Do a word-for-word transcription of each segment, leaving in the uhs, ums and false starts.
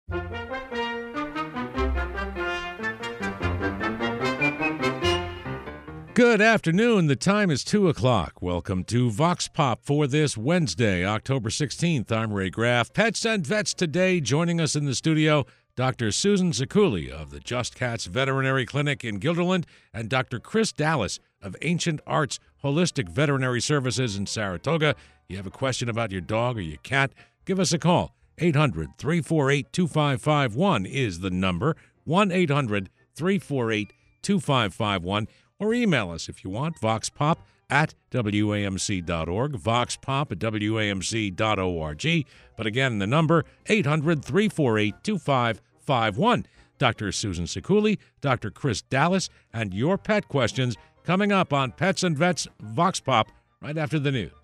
Good afternoon. The time is two o'clock. Welcome to Vox Pop for this Wednesday, October sixteenth. I'm Ray Graff. Pets and Vets today. Joining us in the studio, Doctor Susan Ciculli of the Just Cats Veterinary Clinic in Guilderland and Doctor Chris Dallas of Ancient Arts Holistic Veterinary Services in Saratoga. You have a question about your dog or your cat, give us a call. eight hundred, three four eight, two five five one is the number. one eight hundred, three four eight, two five five one. Or email us if you want, voxpop at W A M C dot org, voxpop at W A M C dot org. But again, the number, eight hundred, three four eight, two five five one. Doctor Susan Ciculli, Doctor Chris Dallas, and your pet questions coming up on Pets and Vets Vox Pop right after the news.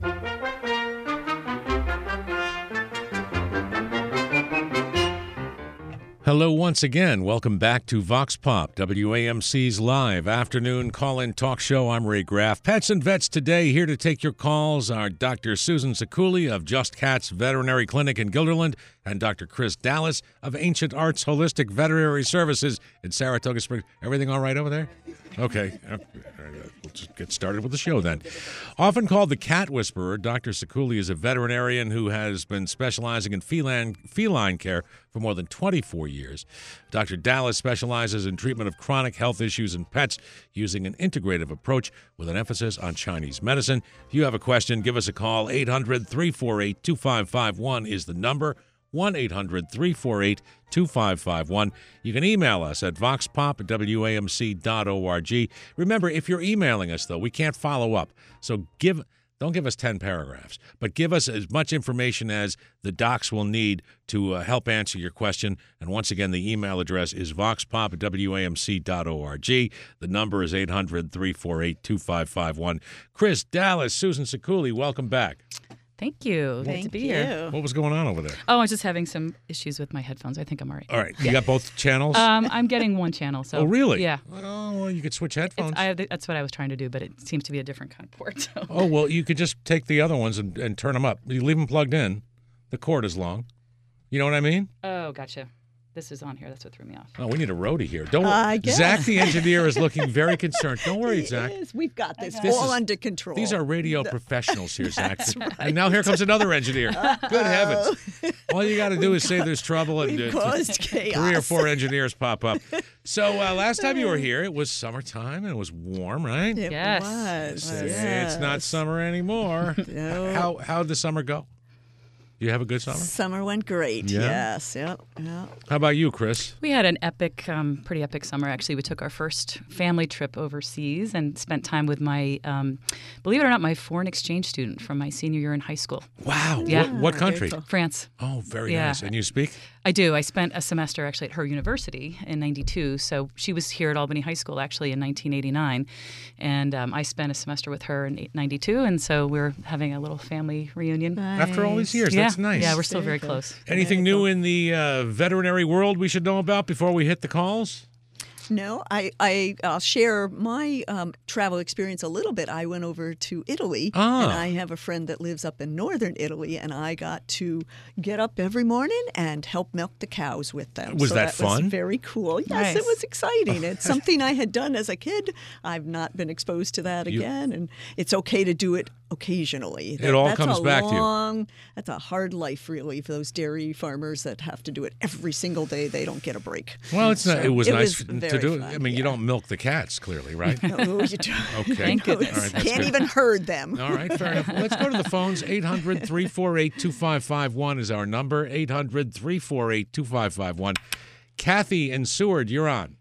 Hello once again. Welcome back to Vox Pop, W A M C's live afternoon call-in talk show. I'm Ray Graff. Pets and Vets today, here to take your calls are Doctor Susan Ciculli of Just Cats Veterinary Clinic in Guilderland and Doctor Chris Dallas of Ancient Arts Holistic Veterinary Services in Saratoga Springs. Everything all right over there? Okay. We'll just get started with the show then. Often called the cat whisperer, Doctor Ciculli is a veterinarian who has been specializing in feline, feline care for more than twenty-four years. Doctor Dallas specializes in treatment of chronic health issues in pets using an integrative approach with an emphasis on Chinese medicine. If you have a question, give us a call. eight hundred, three four eight, two five five one is the number. one eight hundred, three four eight, two five five one. You can email us at voxpop at W A M C dot org. Remember, if you're emailing us, though, we can't follow up. So give don't give us ten paragraphs, but give us as much information as the docs will need to uh, help answer your question. And once again, the email address is voxpop at W A M C dot org. The number is eight hundred, three four eight, two five five one. Chris Dallas, Susan Ciculli, welcome back. Thank you. Good Thank to be you. here. What was going on over there? Oh, I was just having some issues with my headphones. I think I'm all right. All right. You got both channels? Um, I'm getting one channel. So oh, really? Yeah. Oh, well, you could switch headphones. It's, I, that's what I was trying to do, but it seems to be a different kind of port. So. Oh, well, you could just take the other ones and, and turn them up. You leave them plugged in. The cord is long. You know what I mean? Oh, gotcha. This is on here. That's what threw me off. Oh, we need a roadie here. Don't I guess. Zach, the engineer, is looking very concerned. Don't worry, He Zach. is. We've got this, This all is- under control. These are radio professionals here, Zach. That's right. And now here comes another engineer. Good heavens. All you got to do is say there's trouble and We've uh, caused chaos. three or four engineers pop up. So uh, last time you were here, it was summertime and it was warm, right? It Yes. was. Say, yes. It's not summer anymore. No. How how'd the summer go? You have a good summer? Summer went great. Yeah? Yes. Yep. Yep. How about you, Chris? We had an epic, um, pretty epic summer, actually. We took our first family trip overseas and spent time with my, um, believe it or not, my foreign exchange student from my senior year in high school. Wow. Yeah. What, what country? Very cool. France. Oh, very Yeah. nice. And you speak? I do. I spent a semester actually at her university in ninety-two. So she was here at Albany High School actually in nineteen eighty-nine. And um, I spent a semester with her in ninety-two. And so we're having a little family reunion. After all these years, yeah. that's nice. Yeah, we're still Very very good. close. Anything new in the uh, veterinary world we should know about before we hit the calls? No, I, I, I'll share my um, travel experience a little bit. I went over to Italy, Ah. and I have a friend that lives up in northern Italy, and I got to get up every morning and help milk the cows with them. Was so that that fun? was very cool. Yes, Nice. it was exciting. It's something I had done as a kid. I've not been exposed to that You- again, and it's okay to do it occasionally. It all that's comes a back to you. long, That's a hard life, really, for those dairy farmers that have to do it every single day. They don't get a break. Well, it's not, So it was it nice was to very do it. fun, I mean, you yeah. don't milk the cats, clearly, right? Oh, you do. Okay. Thank All goodness. right, that's Can't good. even herd them. All right, fair enough. Let's go to the phones. eight hundred, three four eight, two five five one is our number. eight hundred, three four eight, two five five one. Kathy in Seward, you're on.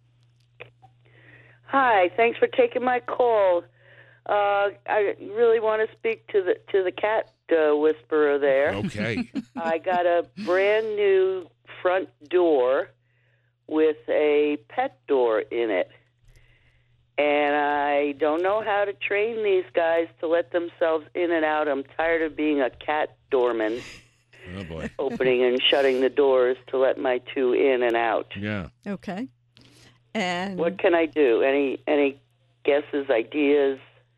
Hi, thanks for taking my call. Uh, I really want to speak to the to the cat uh, whisperer there. Okay. I got a brand new front door with a pet door in it, and I don't know how to train these guys to let themselves in and out. I'm tired of being a cat doorman, Oh, boy. opening and shutting the doors to let my two in and out. Yeah. Okay. And What can I do? Any any guesses, ideas?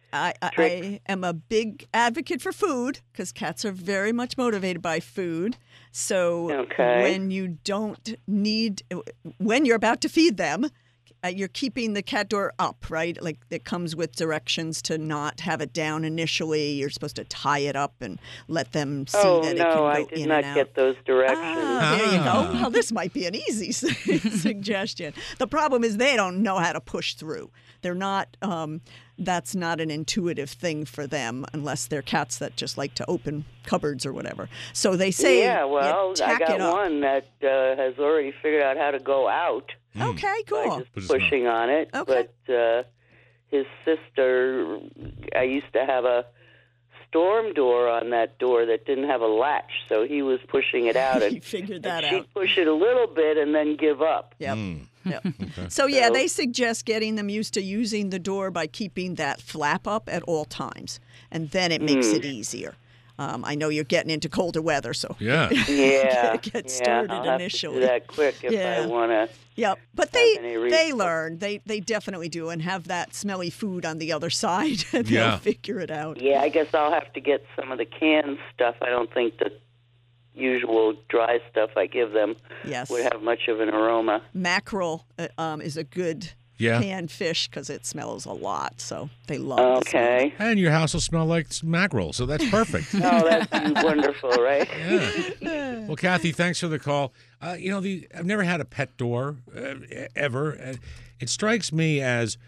I, I, I am a big advocate for food because cats are very much motivated by food. So Okay. when you don't need, when you're about to feed them, uh, you're keeping the cat door up, right? Like it comes with directions to not have it down initially. You're supposed to tie it up and let them see Oh, that it no, can go I did in not and out. get those directions. Ah, there you Ah. go. Well, this might be an easy suggestion. The problem is they don't know how to push through. They're not, um, that's not an intuitive thing for them unless they're cats that just like to open cupboards or whatever. So they say, Yeah, well, you I tack got it up. one that uh, has already figured out how to go out Okay, by cool. just But it's not- pushing on it. Okay. But uh, his sister, I used to have a storm door on that door that didn't have a latch, so he was pushing it out. He And, figured that and she'd out. push it a little bit and then give up. Yep. Mm. Yep. So, yeah, So- they suggest getting them used to using the door by keeping that flap up at all times. And then it makes it easier. Um, I know you're getting into colder weather, so Yeah. Yeah, get yeah, started I'll have initially. To do that quick if Yeah. I want to. Yep, but they any they reason. learn. They they definitely do, and have that smelly food on the other side. And Yeah. they'll figure it out. Yeah, I guess I'll have to get some of the canned stuff. I don't think the usual dry stuff I give them Yes, would have much of an aroma. mackerel uh, um, is a good Yeah. canned fish because it smells a lot. So they love. the smell. Okay. And your house will smell like mackerel, so that's perfect. Oh, that's wonderful, right? Yeah. Well, Kathy, thanks for the call. Uh, you know, the I've never had a pet door uh, ever. Uh, It strikes me as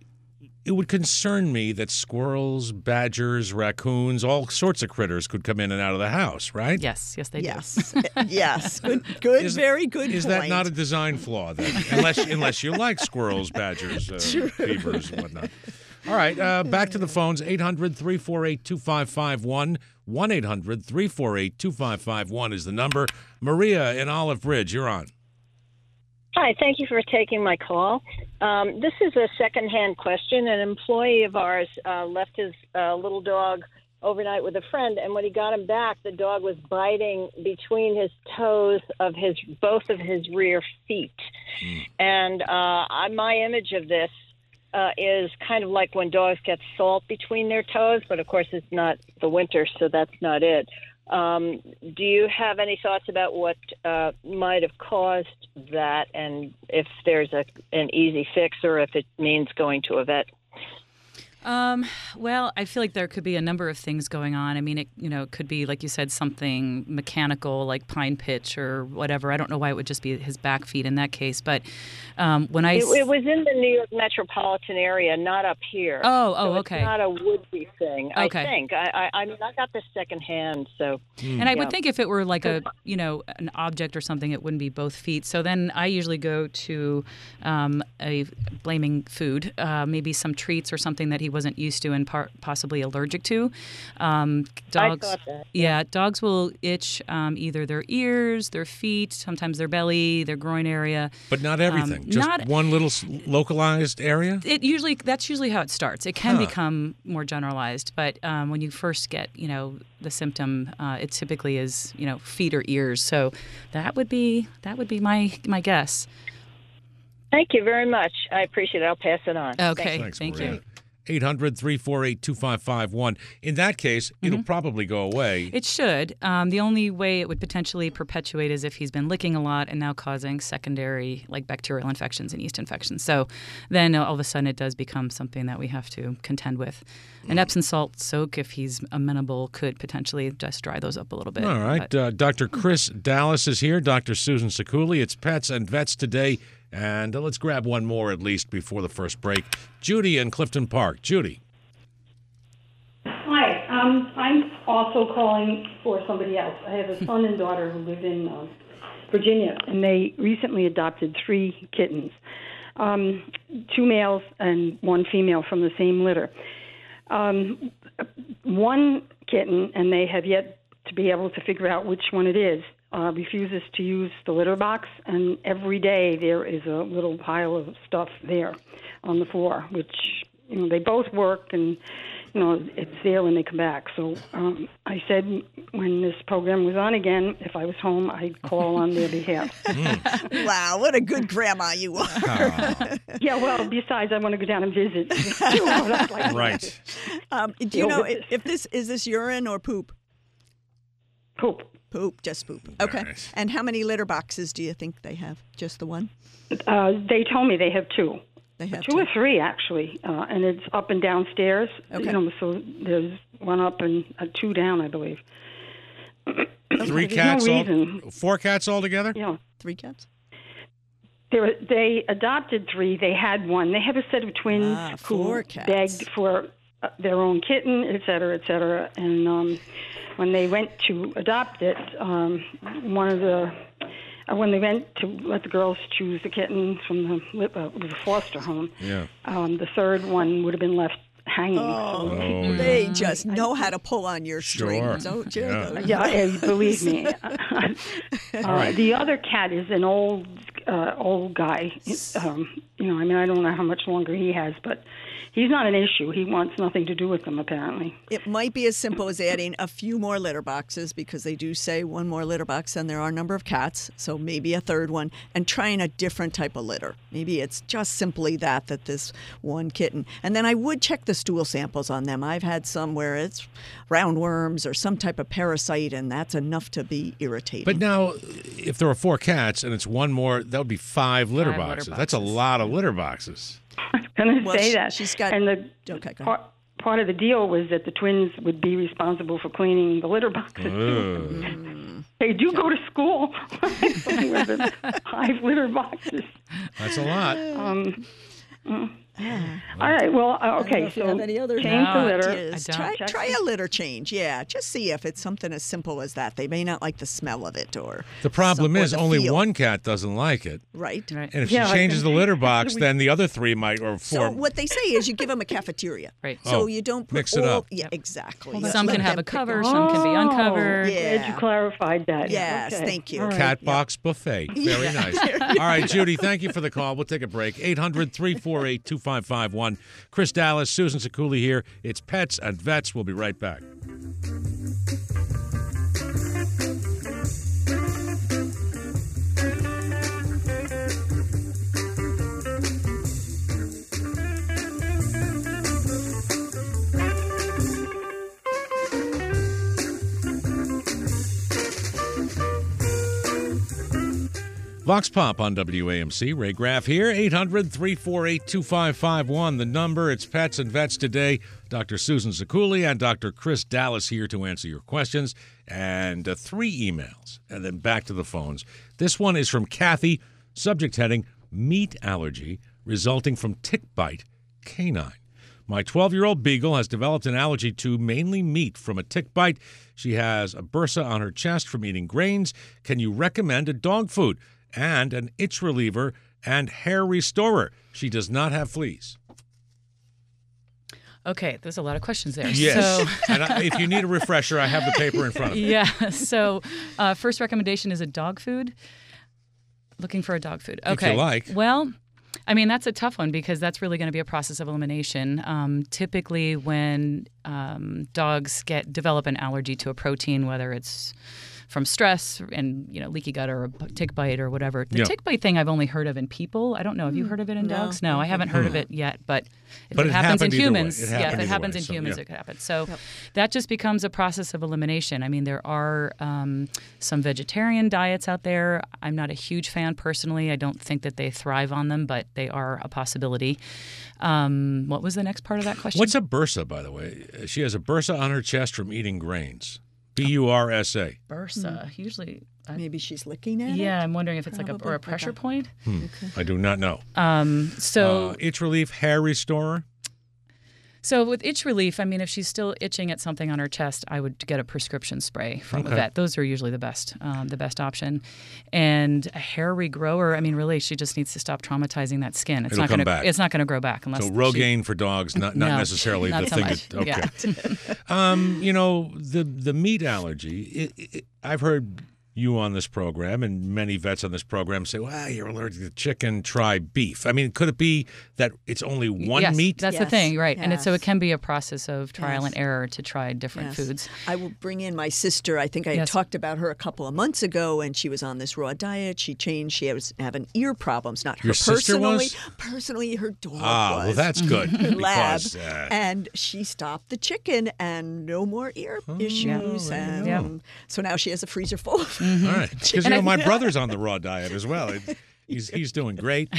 it would concern me that squirrels, badgers, raccoons, all sorts of critters could come in and out of the house, right? Yes, yes, they Yes, yes, good, good, Is- very good. Is point. that not a design flaw then? unless unless you like squirrels, badgers, uh, beavers, and whatnot. All right, uh, back to the phones. eight hundred, three four eight, two five five one. one eight hundred, three four eight, two five five one is the number. Maria in Olive Bridge, you're on. Hi, thank you for taking my call. Um, this is a secondhand question. An employee of ours uh, left his uh, little dog overnight with a friend, and when he got him back, the dog was biting between his toes of his both of his rear feet. Mm. And uh, I, my image of this uh, is kind of like when dogs get salt between their toes, but of course it's not the winter, so that's not it. Um, do you have any thoughts about what uh, might have caused that, and if there's a an easy fix, or if it means going to a vet? Um, well, I feel like there could be a number of things going on. I mean, it you know it could be, like you said, something mechanical like pine pitch or whatever. I don't know why it would just be his back feet in that case. But um, when I It, it was in the New York metropolitan area, not up here. Oh, oh, so okay. It's not a Woodby thing. Okay. I think. I, I, I mean, I got this secondhand, so. And I Yeah. would think if it were like a, you know, an object or something, it wouldn't be both feet. So then I usually go to um, a blaming food, uh, maybe some treats or something that he wasn't used to and par- possibly allergic to. Um, dogs, I thought that. yeah, dogs will itch um, either their ears, their feet, sometimes their belly, their groin area. But not everything. Um, Just not- one little s- localized area? It usually that's usually how it starts. It can Huh. become more generalized, but um, when you first get, you know, the symptom, uh, it typically is, you know, feet or ears. So that would be that would be my my guess. Thank you very much. I appreciate it. I'll pass it on. Okay, Thanks, thank Maria. you. eight hundred, three four eight, two five five one. In that case, it'll probably go away. It should. Um, the only way it would potentially perpetuate is if he's been licking a lot and now causing secondary, like bacterial infections and yeast infections. So then all of a sudden it does become something that we have to contend with. An Epsom salt soak, if he's amenable, could potentially just dry those up a little bit. All right. But- Uh, Doctor Chris Dallas is here. Doctor Susan Sekuli. It's Pets and Vets today. And uh, let's grab one more at least before the first break. Judy in Clifton Park. Judy. Hi, um, I'm also calling for somebody else. I have a son and daughter who live in uh, Virginia, and they recently adopted three kittens, um, two males and one female from the same litter. Um, one kitten, and they have yet to be able to figure out which one it is, uh, refuses to use the litter box, and every day there is a little pile of stuff there on the floor, which, you know, they both work and, you you know, it's there when they come back. So um, I said when this program was on again, if I was home, I'd call on their behalf. Mm. Wow, what a good grandma you are. Oh. Yeah, well, besides, I want to go down and visit. too. That's like- Right. Um, do you know if, if this is this urine or poop? Poop. Poop, just poop. Okay. Nice. And how many litter boxes do you think they have? Just the one? Uh, they told me they have two. They have Two or three, actually, uh, and it's up and downstairs. Okay. You know, so there's one up and uh, two down, I believe. Three There's cats, no all, reason. four cats altogether? Yeah. Three cats? They, were, they adopted three. They had one. They have a set of twins Ah, who four cats. begged for uh, their own kitten, et cetera, et cetera. And um, when they went to adopt it, um, one of the uh, when they went to let the girls choose the kitten from the uh, it was a foster home, Yeah. um, the third one would have been left hanging. Oh, So, Oh, they yeah. just know how to pull on your Sure. strings, don't you? Yeah. Those- yeah, eh, believe me. uh, right. The other cat is an old, uh, old guy. Um, you know, I mean, I don't know how much longer he has, but he's not an issue. He wants nothing to do with them, apparently. It might be as simple as adding a few more litter boxes because they do say one more litter box than there are number of cats, so maybe a third one, and trying a different type of litter. Maybe it's just simply that, that this one kitten. And then I would check the stool samples on them. I've had some where it's roundworms or some type of parasite, and that's enough to be irritating. But now, if there were four cats and it's one more, that would be five litter Five litter boxes. That's a boxes. lot of litter boxes. I was going to Well, say she- that. she's got- and the Okay, go ahead. part, part of the deal was that the twins would be responsible for cleaning the litter boxes. too. Ugh. They do go to school with the five litter boxes. That's a lot. Um, mm. All right. Well, uh, I don't know okay. if you So have any other change the No, litter. ideas. I don't. Try, Check try the- a litter change. Yeah, just see if it's something as simple as that. They may not like the smell of it, or The problem some- or is the only feel, one cat doesn't like it. right. Right. And if Yeah, she I changes the think- litter box, then the other three might, or So four. what they say is you give them a cafeteria. Right. So Oh, you don't put mix it all, up. Yeah, Yep. exactly. Some Let can have them a pick cover, it. some can be Oh, uncovered. Yeah. Glad you clarified that. Yes, Okay. thank you. All right. Cat box buffet. Very nice. All right, Judy, thank you for the call. We'll take a break. eight hundred, three four eight, two five five one. Chris Dallas, Susan Sakuli here. It's Pets and Vets. We'll be right back. Vox Pop on W A M C. Ray Graff here. eight hundred, three four eight, two five five one. The number. It's Pets and Vets today. Doctor Susan Sakuli and Doctor Chris Dallas here to answer your questions. And uh, three emails. And then back to the phones. This one is from Kathy. Subject heading, meat allergy resulting from tick bite canine. My twelve-year-old beagle has developed an allergy to mainly meat from a tick bite. She has a bursa on her chest from eating grains. Can you recommend a dog food and an itch reliever and hair restorer? She does not have fleas. Okay, there's a lot of questions there. Yes. So, And I, if you need a refresher, I have the paper in front of me. yeah. So, uh, first recommendation is a dog food. Looking for a dog food. If Okay. you like. Well, I mean, that's a tough one because that's really going to be a process of elimination. Um, typically, when um, dogs get develop an allergy to a protein, whether it's from stress and you know leaky gut or a tick bite or whatever, the Yeah. tick bite thing I've only heard of in people. I don't know. Have you heard of it in No. dogs? No, I haven't heard of it yet. But if But it, it happens in happened either way. humans, It yeah, if happened it either happens way, in so, humans, yeah. it could happen. So that just becomes a process of elimination. I mean, there are um, some vegetarian diets out there. I'm not a huge fan personally. I don't think that they thrive on them, but they are a possibility. Um, what was the next part of that question? What's a bursa, by the way? She has a bursa on her chest from eating grains. B U R S A. bursa? Usually, I, Maybe she's licking at it. yeah. I'm wondering if it's like a, Probably or a like pressure a- point. I do not know. Um, so Uh, itch relief, hair restorer. So with itch relief, I mean, if she's still itching at something on her chest, I would get a prescription spray from Okay. a vet. Those are usually the best, um, the best option. And a hair regrower, I mean, really, she just needs to stop traumatizing that skin. It's It'll not come going to. back. It's not going to grow back unless. So she- Rogaine for dogs, not not No, necessarily not the so thing. much. That, okay. Yeah. um, you know the the meat allergy. It, it, I've heard you on this program, and many vets on this program say, well, you're allergic to chicken, try beef. I mean, could it be that it's only one yes, meat? That's Yes. the thing, right. And it, so Yes. it can be a process of trial Yes. and error to try different Yes. foods. I will bring in my sister. I think I had Yes. talked about her a couple of months ago, and she was on this raw diet. She changed. She was having ear problems. Not her Your sister personally. was? Personally, her dog Ah, was. well, that's good. Lab, because, uh, and she stopped the chicken, and no more ear issues. there you And go. um, so now she has a freezer full of all right. Because, you And know, I- my brother's on the raw diet as well. It- He's he's doing great.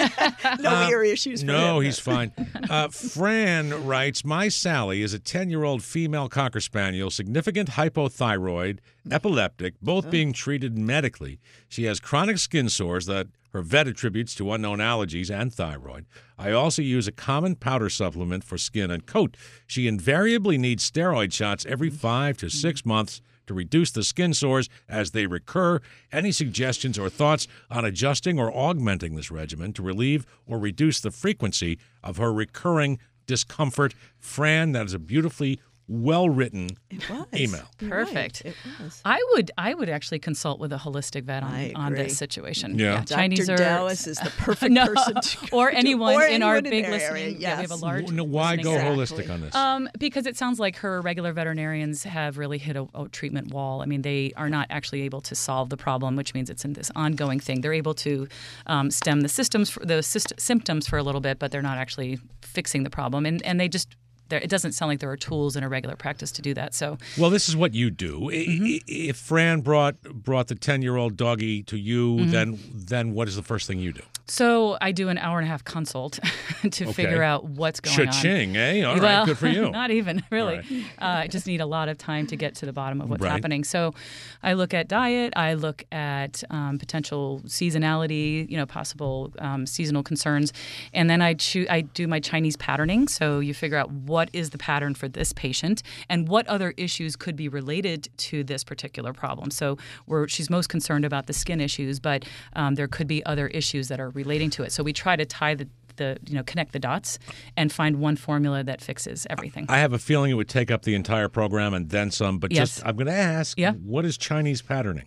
no ear issues. For No, him. he's fine. Uh, Fran writes, my Sally is a ten-year-old female Cocker Spaniel, significant hypothyroid, epileptic, both being treated medically. She has chronic skin sores that her vet attributes to unknown allergies and thyroid. I also use a common powder supplement for skin and coat. She invariably needs steroid shots every five to six months to reduce the skin sores as they recur. Any suggestions or thoughts on adjusting or augmenting this regimen to relieve or reduce the frequency of her recurring discomfort? Fran, that is a beautifully well-written It was. email. You're Perfect. right. It was. I would I would actually consult with a holistic vet I on, on agree. this situation. Yeah. Chinese Doctor are Dallas is the perfect no, person to go or to, anyone or in our anyone big their listening. area. Yeah, we have a Yes. large. No, why go listening area. holistic Exactly. on this? Um, because it sounds like her regular veterinarians have really hit a, a treatment wall. I mean, they are not actually able to solve the problem, which means it's in this ongoing thing. They're able to um, stem the systems, for, the syst- symptoms for a little bit, but they're not actually fixing the problem. And and they just. There, it doesn't sound like there are tools in a regular practice to do that. So, Well, this is what you do. I- Mm-hmm. I- If Fran brought brought the ten-year-old doggy to you, Mm-hmm. then then what is the first thing you do? so I do an hour and a half consult to Okay. figure out what's going on. Cha-ching, eh? All right, well, good for you. Not even really. All Uh, I just need a lot of time to get to the bottom of what's Right. happening. So, I look at diet. I look at um, potential seasonality. You know, possible um, seasonal concerns, and then I choose. I do my Chinese patterning. So you figure out what is the pattern for this patient and what other issues could be related to this particular problem. So, we're, she's most concerned about the skin issues, but um, there could be other issues that are relating to it. So we try to tie the the you know connect the dots and find one formula that fixes everything. I have a feeling it would take up the entire program and then some, but Yes. just I'm going to ask, Yeah. what is Chinese patterning?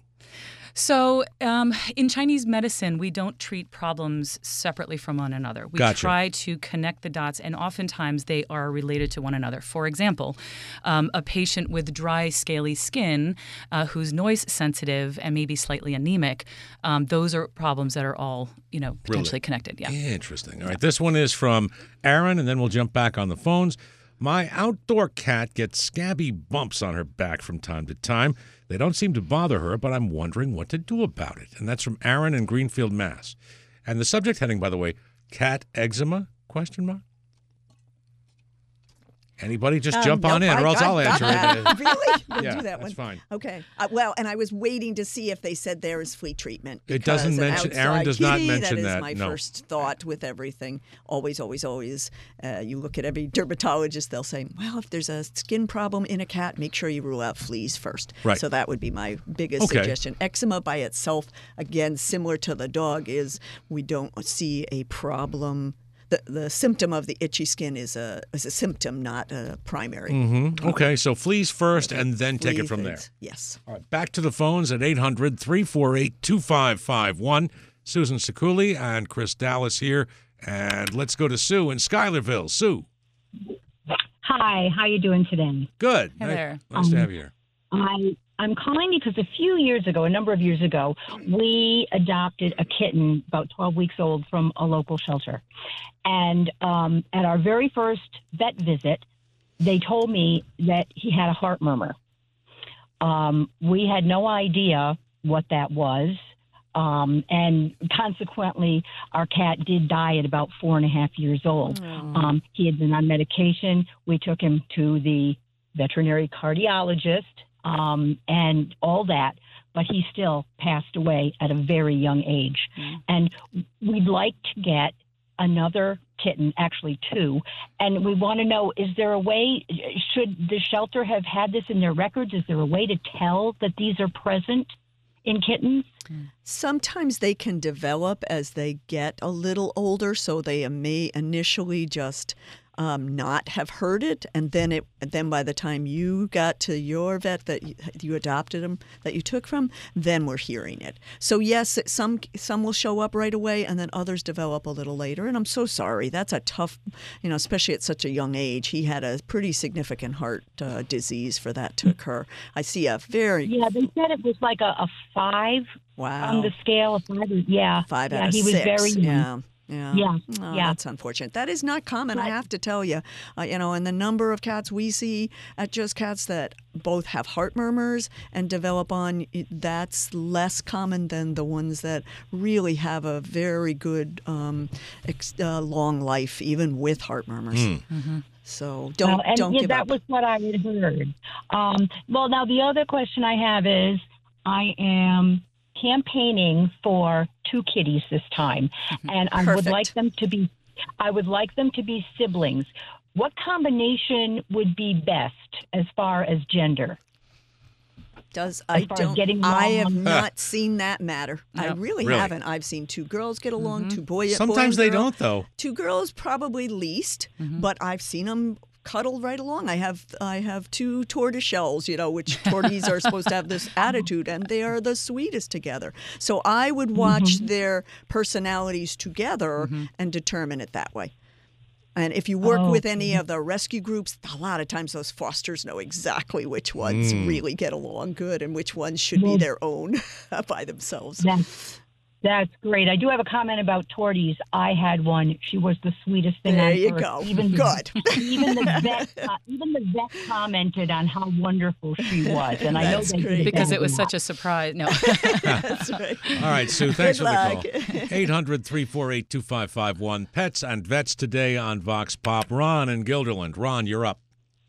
So um, in Chinese medicine, we don't treat problems separately from one another. We Gotcha. try to connect the dots, and oftentimes they are related to one another. For example, um, a patient with dry, scaly skin uh, who's noise sensitive and maybe slightly anemic, um, those are problems that are all you know potentially connected. Yeah. Interesting. All right, this one is from Aaron, and then we'll jump back on the phones. My outdoor cat gets scabby bumps on her back from time to time. They don't seem to bother her, but I'm wondering what to do about it. And that's from Aaron in Greenfield, Mass. And the subject heading, by the way, cat eczema, question mark? Anybody just Um, jump on nope, in, or I- else I I'll got answer that. it. Really? We'll Yeah, do that that's one. fine. Okay. Uh, well, and I was waiting to see if they said there is flea treatment. It doesn't because an mention- Aaron outside does not kitty, mention that. that, is my no. first thought with everything. Always, always, always. Uh, you look at every dermatologist, they'll say, well, if there's a skin problem in a cat, make sure you rule out fleas first. Right. So that would be my biggest Okay. suggestion. Eczema by itself, again, similar to the dog, is we don't see a problem. The, the symptom of the itchy skin is a is a symptom, not a primary. Mm-hmm. Okay, so fleas first, and then take flea it from there. things. Yes. All right, back to the phones at eight hundred, three four eight, two five five one. Susan Sekuli and Chris Dallas here. And let's go to Sue in Schuylerville. Sue. Hi, how you doing today? Good. Hey nice, there. nice to Um, have you here. I I'm calling because a few years ago, a number of years ago, we adopted a kitten about twelve weeks old from a local shelter. And um, at our very first vet visit, they told me that he had a heart murmur. Um, we had no idea what that was. Um, and consequently, our cat did die at about four and a half years old. Um, he had been on medication. We took him to the veterinary cardiologist um, and all that, but he still passed away at a very young age. And we'd like to get another kitten, actually two, and we want to know, is there a way, should the shelter have had this in their records? Is there a way to tell that these are present in kittens? Sometimes they can develop as they get a little older, so they may initially just um, not have heard it, and then it then by the time you got to your vet that you, you adopted them, that you took from, then we're hearing it. So yes, some some will show up right away, and then others develop a little later. And I'm so sorry. That's a tough, you know, especially at such a young age. He had a pretty significant heart uh, disease for that to occur. I see a very yeah. They said it was like a, a five wow on the scale of five. Yeah, five yeah, out of he six. was very young. Yeah. Yeah. Yeah. Oh, yeah. That's unfortunate. That is not common, Right. I have to tell you. Uh, you know, and the number of cats we see at Just Cats that both have heart murmurs and develop on, that's less common than the ones that really have a very good um, ex- uh, long life, even with heart murmurs. Mm. Mm-hmm. So don't Well, and don't yeah, give that up. was what I had heard. Um, well, now the other question I have is, I am campaigning for two kitties this time, and I would Perfect. like them to be, I would like them to be siblings. What combination would be best as far as gender? Does I far as don't getting I have along. not seen that matter. I No. really, Really? haven't. I've seen two girls get along, two boy boy Sometimes and they girl. don't, though. Two girls probably least, but I've seen them cuddle right along. I have I have two tortoise shells, you know, which torties are supposed to have this attitude, and they are the sweetest together. So I would watch their personalities together and determine it that way. And if you work Oh, with any of the rescue groups, a lot of times those fosters know exactly which ones really get along good and which ones should be Well- their own by themselves. That's, that's great. I do have a comment about torties. I had one. She was the sweetest thing There on you earth. go. Even Good. even the vet, uh, even the vet commented on how wonderful she was, and I know That's they did great. Because that it was a such lot. a surprise. No. That's right. All right, Sue, thanks Good for luck. the call. eight hundred, three four eight, two five five one. Pets and Vets today on Vox Pop. Ron in Guilderland. Ron, you're up.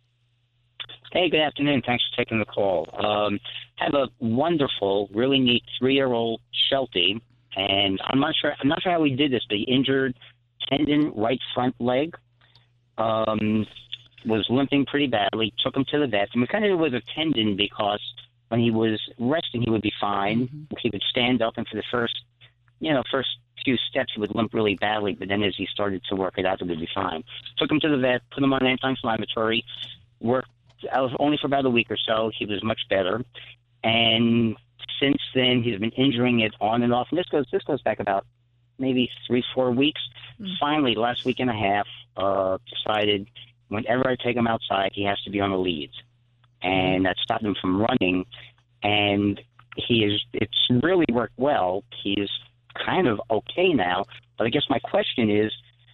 Hey, good afternoon. Thanks for taking the call. Um, have a wonderful, really neat three-year-old Sheltie, and I'm not sure. I'm not sure how we did this. But he injured tendon right front leg. Um, was limping pretty badly. Took him to the vet, and we kind of knew it was a tendon because when he was resting, he would be fine. Mm-hmm. He would stand up, and for the first, you know, first few steps, he would limp really badly. But then as he started to work it out, it would be fine. Took him to the vet, put him on anti-inflammatory. Worked uh, only for about a week or so. He was much better, and since then he's been injuring it on and off. And this goes this goes back about maybe three, four weeks. Mm. Finally, last week and a half, uh, decided whenever I take him outside, he has to be on a lead, and that stopped him from running. And he is it's really worked well. He's kind of okay now. But I guess my question is,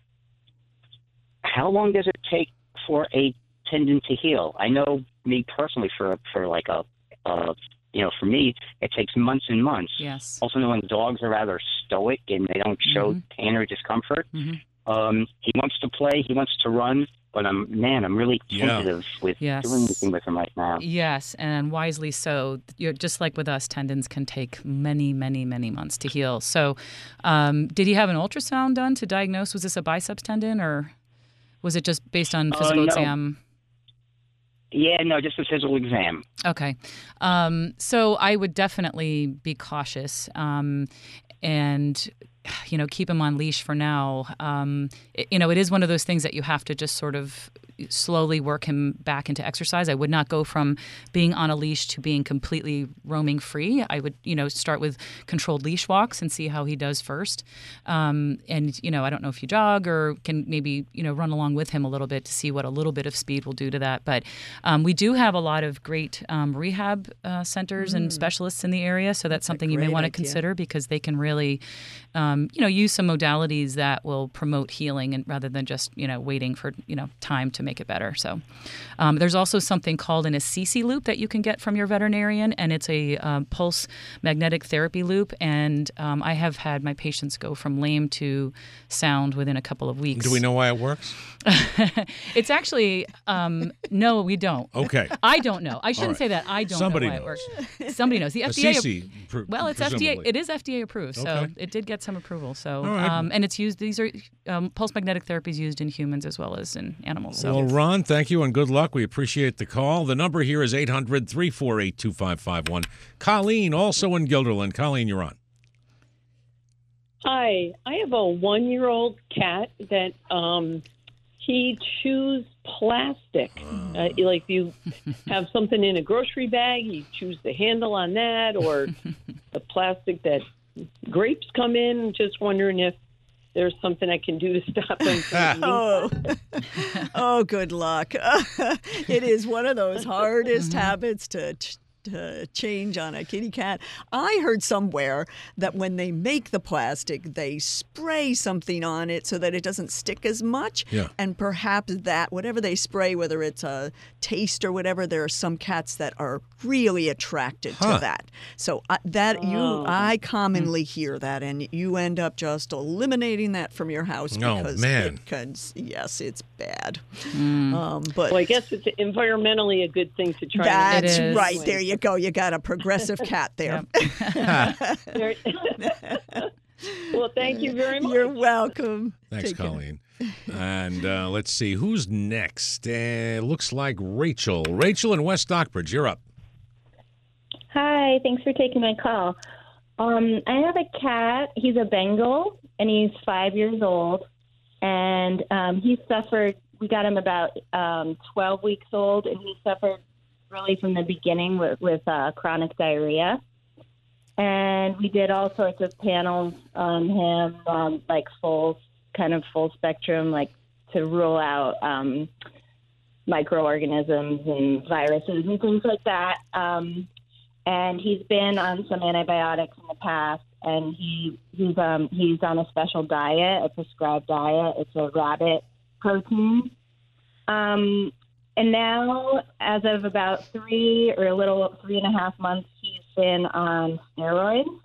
how long does it take for a tendon to heal? I know me personally, for for like a, uh, you know, for me, it takes months and months. Yes. Also knowing dogs are rather stoic and they don't show Mhm. pain or discomfort. Mm-hmm. Um, he wants to play, he wants to run, but I'm man, I'm really Yeah. tentative with Yes. doing anything with him right now. Yes, and wisely so. You're, just like with us, tendons can take many, many, many months to heal. So, um, did he have an ultrasound done to diagnose? Was this a biceps tendon, or was it just based on Uh, physical no. exam? Yeah, no, just a physical exam. Okay. Um, so I would definitely be cautious um, and, you know, keep him on leash for now. Um, it, you know, it is one of those things that you have to just sort of slowly work him back into exercise. I would not go from being on a leash to being completely roaming free. I would, you know, start with controlled leash walks and see how he does first. Um, and, you know, I don't know if you jog or can maybe, you know, run along with him a little bit to see what a little bit of speed will do to that. But um, we do have a lot of great um, rehab uh, centers mm. and specialists in the area. So that's, that's something you may want to consider because they can really, um, you know, use some modalities that will promote healing and rather than just, you know, waiting for, you know, time to make it better. So um, there's also something called an Assisi loop that you can get from your veterinarian, and it's a um, pulse magnetic therapy loop. And um, I have had my patients go from lame to sound within a couple of weeks. Do we know why it works? It's actually, um, no, we don't. Okay. I don't know. I shouldn't right. say that. I don't Somebody know why knows. it works. Somebody knows. The F D A. Assisi, pr- well, it's presumably. F D A. It is F D A approved, so Okay. it did get some approval. So, All right. um, and it's used. These are um, pulse magnetic therapy is used in humans as well as in animals. So. Well, Ron, thank you and good luck. We appreciate the call. The number here is eight hundred, three four eight, two five five one. Colleen, also in Guilderland. Colleen, you're on. Hi. I have a one-year-old cat that um, he chews plastic. Uh, like if you have something in a grocery bag, he chews the handle on that, or the plastic that grapes come in. Just wondering if there's something I can do to stop him from eating Oh, plastic. oh, good luck. It is one of those hardest habits to, to change on a kitty cat. I heard somewhere that when they make the plastic, they spray something on it so that it doesn't stick as much. Yeah. And perhaps that, whatever they spray, whether it's a taste or whatever, there are some cats that are really attracted Huh. to that. So uh, that you, Oh. I commonly hear that, and you end up just eliminating that from your house Oh, because man. it can, yes, it's bad. Um, but Well, I guess it's environmentally a good thing to try. and- that's It is. right. There you go. You got a progressive cat there. There- well, thank you very much. You're welcome. Thanks, Take care. Colleen. And uh, let's see, who's next? Uh, looks like Rachel. Rachel in West Stockbridge, you're up. Hi, thanks for taking my call. Um, I have a cat. He's a Bengal, and he's five years old. And um, he suffered, we got him about um, twelve weeks old, and he suffered really from the beginning with, with uh, chronic diarrhea. And we did all sorts of panels on him, um, like full, kind of full spectrum, like to rule out um, microorganisms and viruses and things like that. Um, and he's been on some antibiotics in the past, and he he's um he's on a special diet, a prescribed diet. It's a rabbit protein. Um, and now, as of about three or a little three and a half months, he's been on steroids.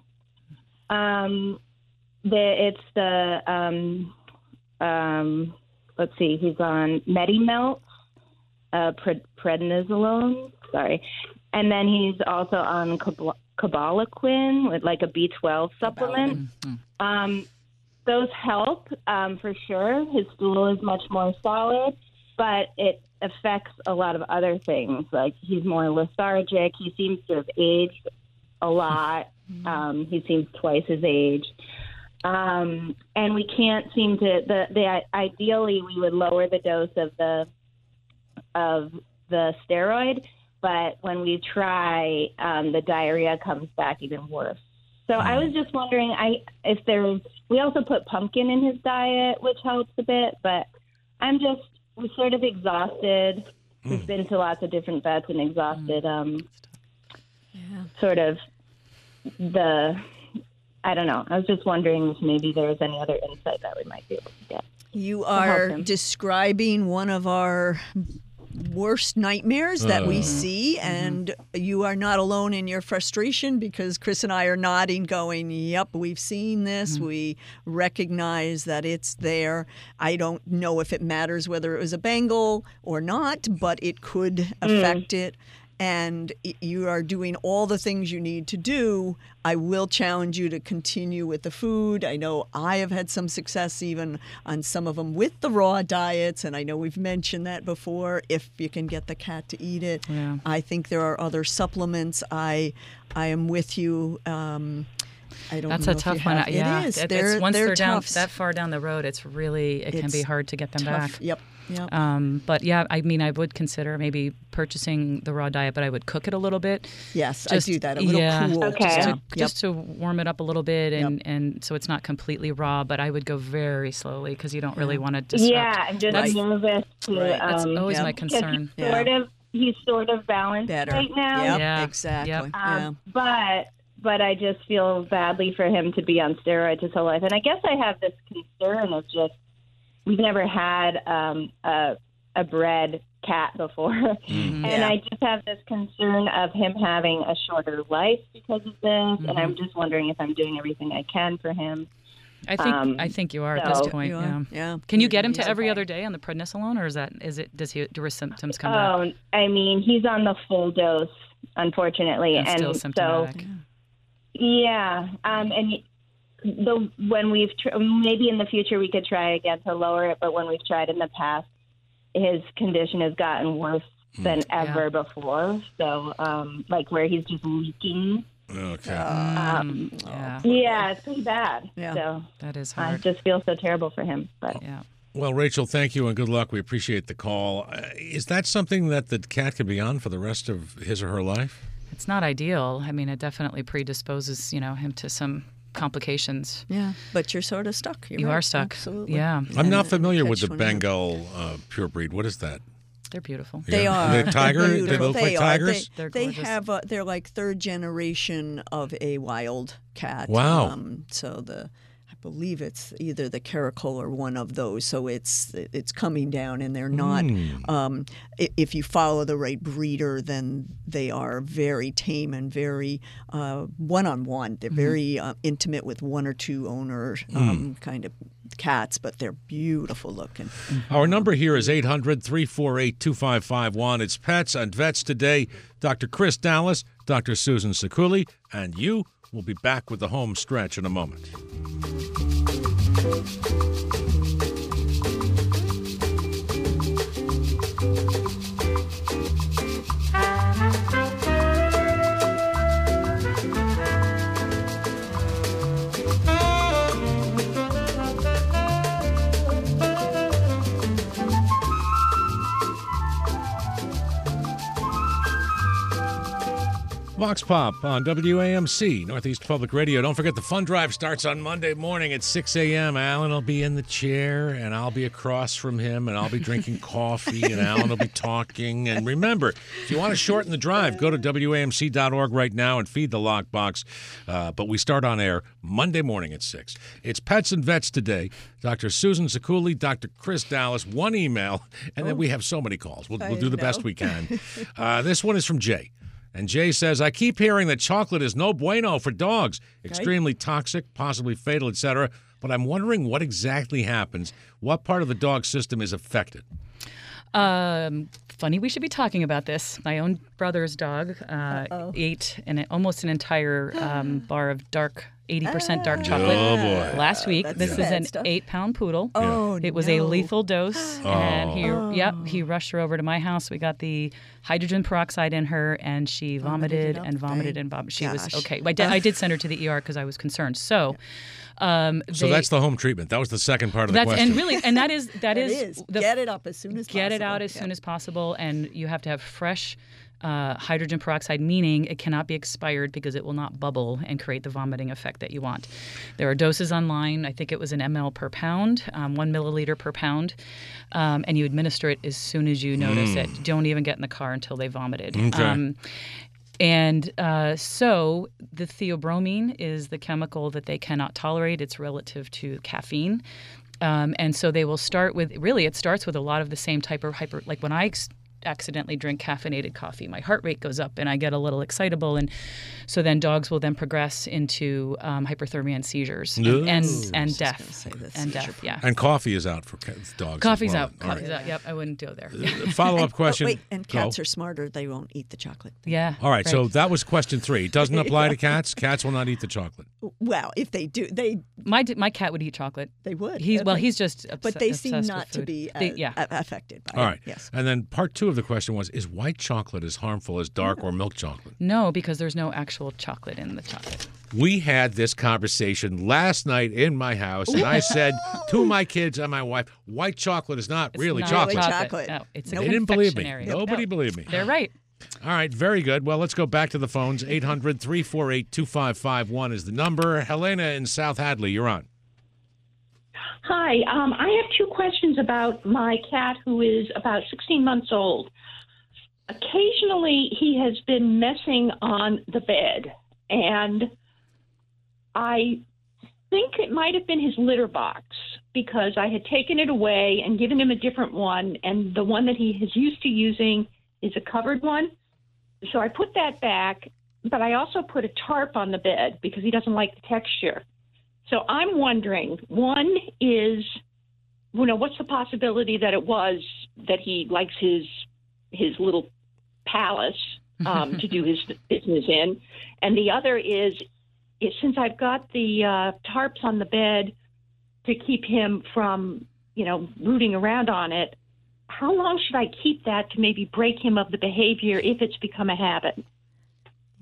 Um, the it's the um um let's see, he's on Medimelt, uh, pred- prednisolone. Sorry. And then he's also on Cab- Cabalaquin with like a B twelve supplement. Um, those help um, for sure. His stool is much more solid, but it affects a lot of other things. Like he's more lethargic. He seems to have aged a lot. Um, he seems twice his age. Um, and we can't seem to, the, the, ideally we would lower the dose of the, of the steroid, but when we try, um, the diarrhea comes back even worse. So I was just wondering, I if there's, we also put pumpkin in his diet, which helps a bit, but I'm just, we're sort of exhausted. We've been to lots of different vets and exhausted, um, sort of the, I don't know. I was just wondering if maybe there was any other insight that we might be able to get. You help are him. describing one of our worst nightmares that we Uh. see, and you are not alone in your frustration, because Chris and I are nodding going, yep, we've seen this. We recognize that it's there. I don't know if it matters whether it was a Bengal or not, but it could affect it. And y- you are doing all the things you need to do. I will challenge you to continue with the food. I know I have had some success even on some of them with the raw diets, and I know we've mentioned that before, if you can get the cat to eat it. Yeah. I think there are other supplements. I I am with you. Um, I don't That's know a if tough you one. have- Yeah, It is. It- They're, it's, once they're they're down tough. that far down the road, it's really it can It's be hard to get them tough. back. Yep. Yep. Um, but yeah, I mean, I would consider maybe purchasing the raw diet, but I would cook it a little bit. Yes, Just- I do that. A little yeah, cool. Okay. Just, Yeah. to, Yep. just to warm it up a little bit, and, Yep. and so it's not completely raw. But I would go very slowly because you don't really want to disrupt. Yeah, I'm just That's- nervous to, Right. That's um, always yeah. my because concern. he's sort of, he's sort of balanced Better. right now. Yep, Yeah. exactly. Yep. Yeah. Um, But but I just feel badly for him to be on steroids his whole life. And I guess I have this concern of just, we've never had um, a, a bred cat before. And Yeah. I just have this concern of him having a shorter life because of this. And I'm just wondering if I'm doing everything I can for him. I think Um, I think you are at so- this point. You are? Yeah. Yeah. Can you get him to He's every okay. other day on the prednisolone, or is that is it? Does he do his symptoms come back? Oh, I mean, he's on the full dose, unfortunately. And still so symptomatic. Yeah, um, and the when we've tr- maybe in the future we could try again to lower it, but when we've tried in the past, his condition has gotten worse than ever before. So, um, like where he's just leaking. Okay. Um, yeah, yeah, it's pretty bad. Yeah. So that is I hard. just feel so terrible for him. But Yeah. Well, Rachel, thank you and good luck. We appreciate the call. Uh, is that something that the cat could be on for the rest of his or her life? It's not ideal. I mean, it definitely predisposes, you know, him to some complications. Yeah, but you're sort of stuck. You're you right. are stuck. Absolutely. Yeah. I'm And not it familiar with catch the one another. Bengal uh, pure breed. What is that? They're beautiful. They Yeah. are. The tiger? Beautiful. They look like are. tigers? They, They're they gorgeous. have. A, they're like third generation of a wild cat. Wow. Um, so the, I believe it's either the caracal or one of those. So it's it's coming down, and they're not. Mm. Um, i- if you follow the right breeder, then they are very tame and very one on one. They're Mm-hmm. very uh, intimate with one or two owner um, kind of cats, but they're beautiful looking. Our number here is eight hundred, three four eight, two five five one. It's Pets and Vets today. Doctor Chris Dallas, Doctor Susan Sekuli, and you will be back with the home stretch in a moment. Vox Pop on W A M C, Northeast Public Radio. Don't forget the fund drive starts on Monday morning at six a.m. Alan will be in the chair, and I'll be across from him, and I'll be drinking coffee, and Alan will be talking. And remember, if you want to shorten the drive, go to W A M C dot org right now and feed the lockbox. Uh, but we start on air Monday morning at six. It's Pets and Vets today. Doctor Susan Sekuli, Doctor Chris Dallas, one email, and then we have so many calls. We'll, we'll do the know. best we can. Uh, this one is from Jay. And Jay says, I keep hearing that chocolate is no bueno for dogs, extremely toxic, possibly fatal, et cetera. But I'm wondering what exactly happens. What part of the dog system is affected? Um, funny we should be talking about this. My own brother's dog uh, ate an, almost an entire um, bar of dark, eighty percent dark chocolate Oh, boy. last week. That's this is bad an stuff. eight-pound poodle. Oh, It was no. a lethal dose, and he, Oh. yep, he rushed her over to my house. We got the hydrogen peroxide in her, and she vomited it up. and vomited Thank and vomited. She was gosh. okay. I did, I did send her to the E R because I was concerned. So, um, So they- that's the home treatment. That was the second part of the that's question. and really, and that is that That is, is. the Get it up as soon as get it possible. out as Yeah. soon as possible, and you have to have fresh uh, hydrogen peroxide, meaning it cannot be expired because it will not bubble and create the vomiting effect that you want. There are doses online. I think it was an ml per pound, um, one milliliter per pound, um, and you administer it as soon as you notice Mm. it. Don't even get in the car until they vomited. Okay. Um, and uh, so the theobromine is the chemical that they cannot tolerate. It's relative to caffeine. Um, and so they will start with, really, it starts with a lot of the same type of hyper, like when I ex- accidentally drink caffeinated coffee, my heart rate goes up and I get a little excitable. And so then dogs will then progress into um, hyperthermia and seizures and, and, Ooh. and I was just death. gonna say the And seizure death, yeah. And coffee is out for cats, dogs. as Coffee's well. out. All Coffee's right. out. Yep, I wouldn't go there. Follow up And- question. Oh, wait, and Go. cats are smarter. They won't eat the chocolate. Yeah. All right, so that was question three. It doesn't apply to cats. Cats will not eat the chocolate. Well, if they do, they my my cat would eat chocolate. they would. He's well, Okay. he's just obs- But they seem obsessed not with to food. be uh, They- yeah. a- affected by All it. right. Yes. And then part two of the question was, is white chocolate as harmful as dark or milk chocolate? No, because there's no actual chocolate in the chocolate. We had this conversation last night in my house, and I said to my kids and my wife, white chocolate is not It's really not chocolate. chocolate. chocolate. No, it's a They didn't believe me. confectionery. Nobody No. believed me. They're right. All right, very good. Well, let's go back to the phones. eight hundred, three four eight, two five five one is the number. Helena in South Hadley, you're on. Hi, um, I have two questions about my cat who is about sixteen months old. Occasionally, he has been messing on the bed, and I think it might have been his litter box because I had taken it away and given him a different one, and the one that he is used to using is a covered one. So I put that back, but I also put a tarp on the bed because he doesn't like the texture. So I'm wondering, one is, you know, what's the possibility that it was that he likes his his little palace um, to do his business in? And the other is, is since I've got the uh, tarps on the bed to keep him from, you know, rooting around on it, how long should I keep that to maybe break him of the behavior if it's become a habit?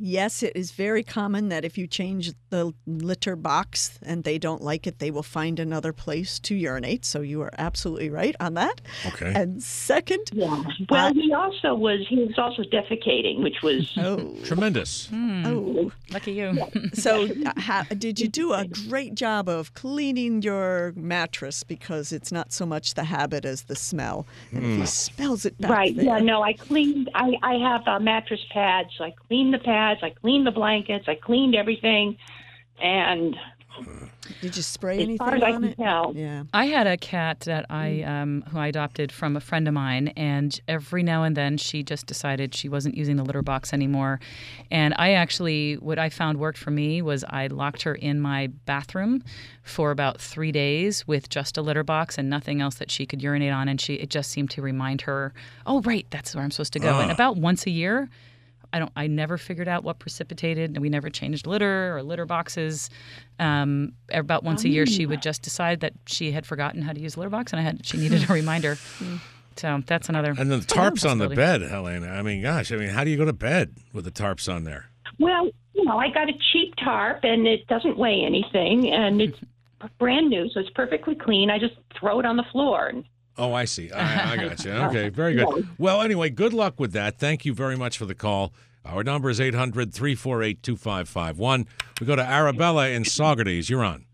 Yes, it is very common that if you change the litter box and they don't like it, they will find another place to urinate. So you are absolutely right on that. Okay. And second, yeah. Well, uh, he also was he was also defecating, which was oh tremendous. Hmm. Oh, lucky you. So, uh, ha- did you do a great job of cleaning your mattress, because it's not so much the habit as the smell, and if he smells it back right? there. Yeah, no, I cleaned. I I have a mattress pad, so I cleaned the pads, I cleaned the blankets, I cleaned everything, and. Did you spray as anything far as I on can it? tell. Yeah. I had a cat that I um, who I adopted from a friend of mine, and every now and then she just decided she wasn't using the litter box anymore. And I actually, what I found worked for me was I locked her in my bathroom for about three days with just a litter box and nothing else that she could urinate on, and she it just seemed to remind her, oh right, that's where I'm supposed to go. Ah. And about once a year. I don't. I never figured out what precipitated, and we never changed litter or litter boxes. Um, about once a year, she would just decide that she had forgotten how to use a litter box, and I had she needed a reminder. So that's another. And then the tarps on the possibility. bed, Helena. I mean, gosh, I mean, how do you go to bed with the tarps on there? Well, you know, I got a cheap tarp, and it doesn't weigh anything, and it's brand new, so it's perfectly clean. I just throw it on the floor. And Oh, I see. I, I got you. Okay, very good. Well, anyway, good luck with that. Thank you very much for the call. Our number is eight hundred, three four eight, two five five one. We go to Arabella in Saugerties. You're on.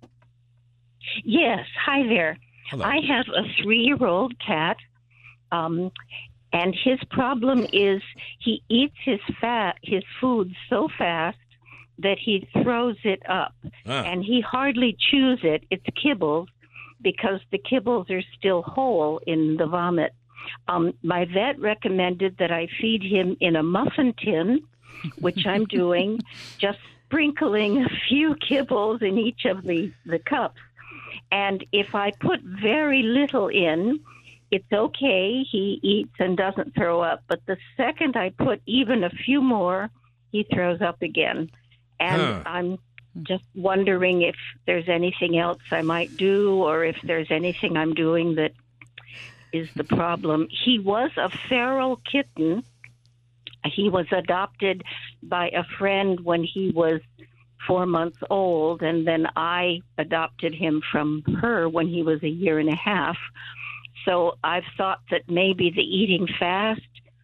Yes. Hi there. Hello. I have a three-year-old cat, um, and his problem is he eats his fat, his food so fast that he throws it up, Ah. and he hardly chews it. It's kibbles, because the kibbles are still whole in the vomit. Um, my vet recommended that I feed him in a muffin tin, which I'm doing, just sprinkling a few kibbles in each of the, the cups. And if I put very little in, it's okay. He eats and doesn't throw up. But the second I put even a few more, he throws up again. And Huh. I'm just wondering if there's anything else I might do, or if there's anything I'm doing that is the problem. He was a feral kitten. He was adopted by a friend when he was four months old, and then I adopted him from her when he was a year and a half. So I've thought that maybe the eating fast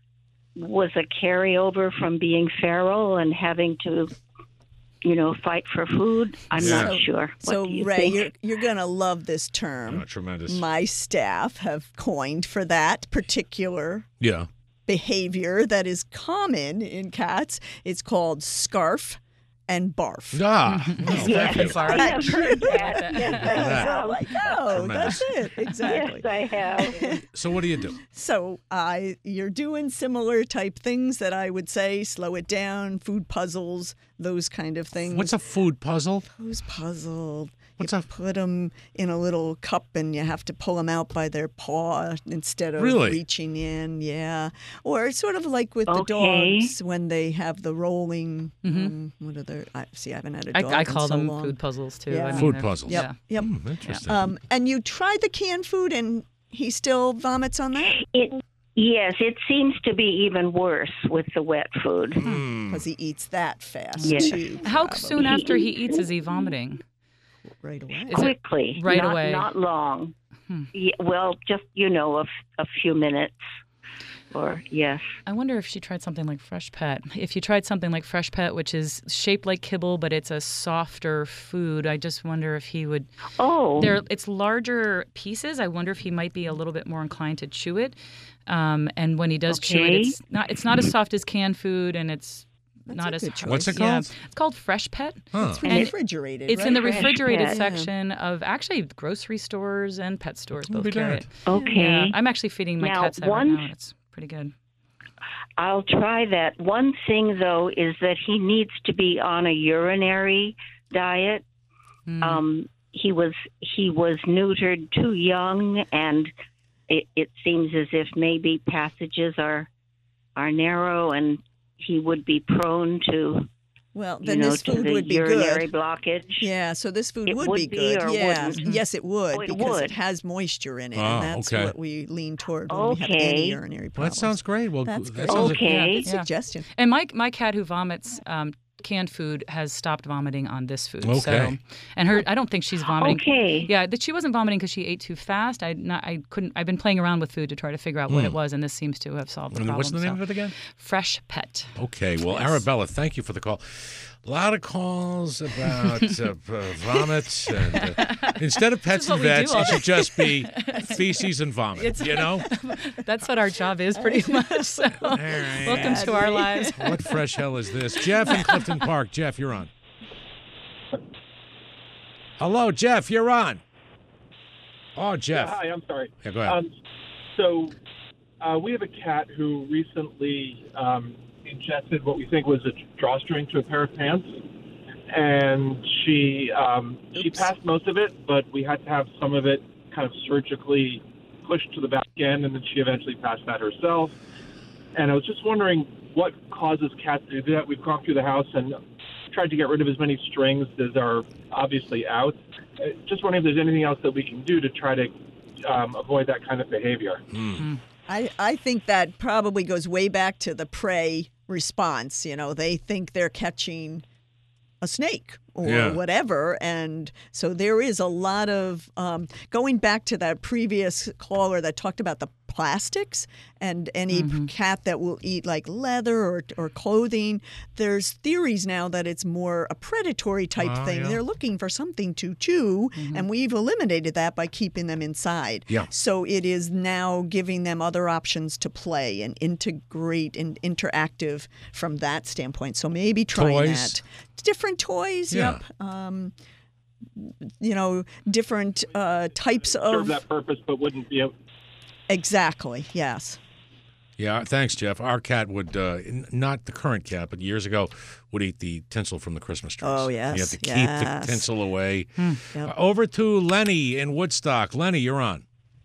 was a carryover from being feral and having to, you know, fight for food. I'm Yeah. not sure. What So, do you Ray, think? you're, you're going to love this term. Oh, tremendous. My staff have coined for that particular Yeah. behavior that is common in cats. It's called scarf and barf. Ah. Well, Yes, thank you. I have heard that. Yes, I that. have. Like, oh, Tremendous. that's it. Exactly. Yes, I have. So what do you do? So I, you're doing similar type things that I would say, slow it down, food puzzles, those kind of things. What's a food puzzle? Who's puzzled? What's you a- put them in a little cup and you have to pull them out by their paw instead of Really? reaching in. Yeah. Or sort of like with the Okay. dogs when they have the rolling. Um, what are their? I see. I haven't had a I, dog I in call so them long. food puzzles too. Yeah. I mean, Food they're- puzzles. Yep. Yeah. Yep. Hmm, interesting. Um, and you tried the canned food and he still vomits on that It, yes, it seems to be even worse with the wet food. Hmm. because he eats that fast Yes. too. How probably. soon after he eats is he vomiting? Right away. Is it Quickly, right not, away? not long. Hmm. Yeah, well, just you know, a, f- a few minutes, or yes. I wonder if she tried something like Fresh Pet. If you tried something like Fresh Pet, which is shaped like kibble, but it's a softer food, I just wonder if he would. Oh, There, it's larger pieces. I wonder if he might be a little bit more inclined to chew it. Um, and when he does chew it, Okay. it's not. It's not as soft as canned food, and it's That's not a as. good choice. What's it Yeah. called? It's called Fresh Pet. Huh. And And refrigerated. It's right? in the Fresh refrigerated Pet. section of actually grocery stores and pet stores I'll both be carry darned. it. okay. Yeah, I'm actually feeding my Now, cats that right one- now, and it's pretty good. I'll try that. One thing, though, is that he needs to be on a urinary diet. Mm. Um, he was he was neutered too young, and it, it seems as if maybe passages are are narrow, and he would be prone to Well, you then know, this to food the would be urinary good. blockage? Yeah, so this food It would, would be be good. or Yeah, wouldn't? yes, it would Oh, it because would. it has moisture in it, Oh, and that's okay. what we lean toward when we have any Okay. urinary Well, problems. that sounds great. Well, That's that great. sounds Okay. Yeah, Good yeah. suggestion. And my my cat who vomits um, canned food has stopped vomiting on this food. Okay. So, and her, I don't think she's vomiting. Okay. Yeah, that she wasn't vomiting because she ate too fast. I not, I couldn't. I've been playing around with food to try to figure out what it was, and this seems to have solved the And problem. what's the name so. of it again? Fresh Pet. Okay. Well, Yes. Arabella, thank you for the call. A lot of calls about uh, uh, vomit. And, uh, instead of pets This is and what we vets, do all it should day. just be feces and vomit. It's- You know? That's what our job is, pretty much. So, right. welcome to our lives. What fresh hell is this? Jeff in Clifton Park. Jeff, you're on. Hello, Jeff. You're on. Oh, Jeff. Yeah, hi, I'm sorry. Yeah, go ahead. Um, so uh, we have a cat who recently um, ingested what we think was a drawstring to a pair of pants, and she um, she passed most of it, but we had to have some of it kind of surgically pushed to the back end, and then she eventually passed that herself. And I was just wondering what causes cats to do that. We've gone through the house and tried to get rid of as many strings as are obviously out. Uh, Just wondering if there's anything else that we can do to try to um, avoid that kind of behavior. I, I think that probably goes way back to the prey response. You know, they think they're catching a snake or Yeah. whatever. And so there is a lot of, um, going back to that previous caller that talked about the plastics and any cat that will eat like leather or, or clothing, there's theories now that it's more a predatory type Oh, thing. yeah. They're looking for something to chew, and we've eliminated that by keeping them inside. Yeah. So it is now giving them other options to play and integrate and interactive from that standpoint. So maybe trying Toys. that. Different toys, Yeah. yep. Um, you know, different uh, types Serve of. that purpose, but wouldn't be able. Exactly, yes. Yeah, thanks, Jeff. Our cat would, uh, n- not the current cat, but years ago, would eat the tinsel from the Christmas trees. Oh, yes, You have to keep yes. the tinsel away. Yep. Uh, over to Lenny in Woodstock. Lenny, you're on.